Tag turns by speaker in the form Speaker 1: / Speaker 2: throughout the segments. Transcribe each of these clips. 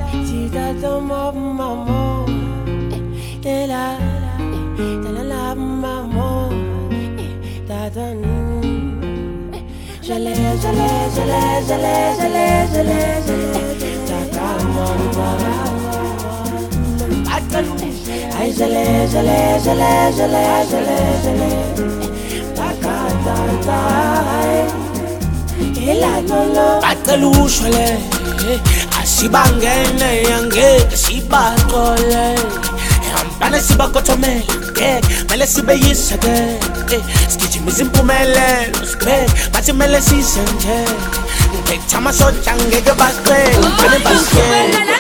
Speaker 1: Batelushwele asibangene yange sibaxole hambana sibakothomela ngeke mele sibe yiseke sigijimisa impumelelo sibheke bathi mele sisenje ngekuthama soja ngeke baqele ngene baqele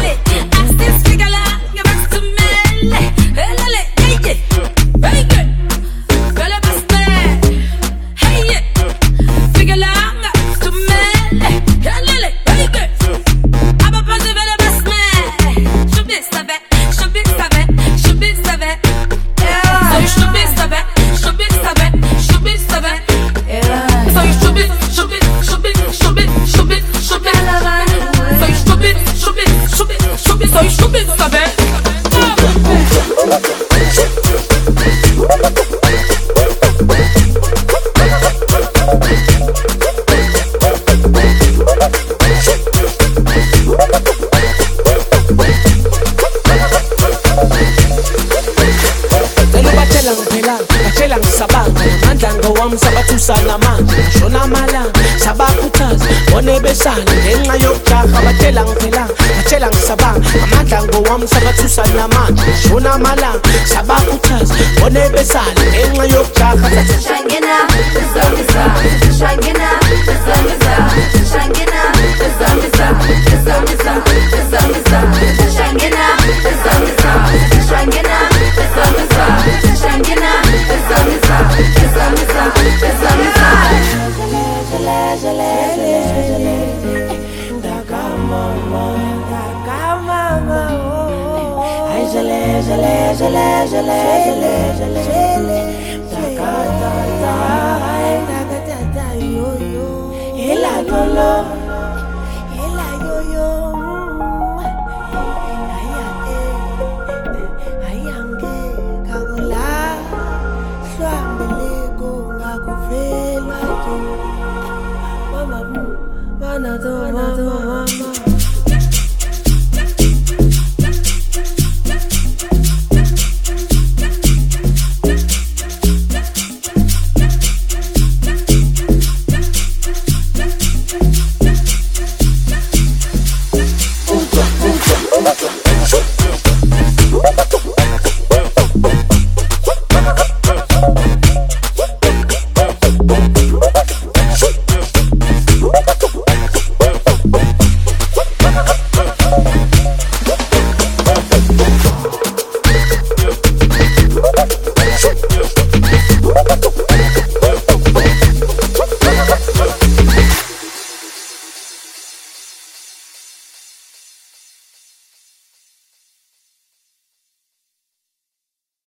Speaker 1: shona malanga sabakhuthaza onebesala ngenxa yokujaha batshela ngiphela batshela ngisabanga amandla ngowami sabathusa namanje shona malanga sabakhuthaza onebesala ngenxa yokujaha
Speaker 2: shangena zamisa shangena zamisa shangena zamisa zamisa zamisa shangena zamisa shangena zamisa shangena zamisa zamisa zamisa
Speaker 3: Ila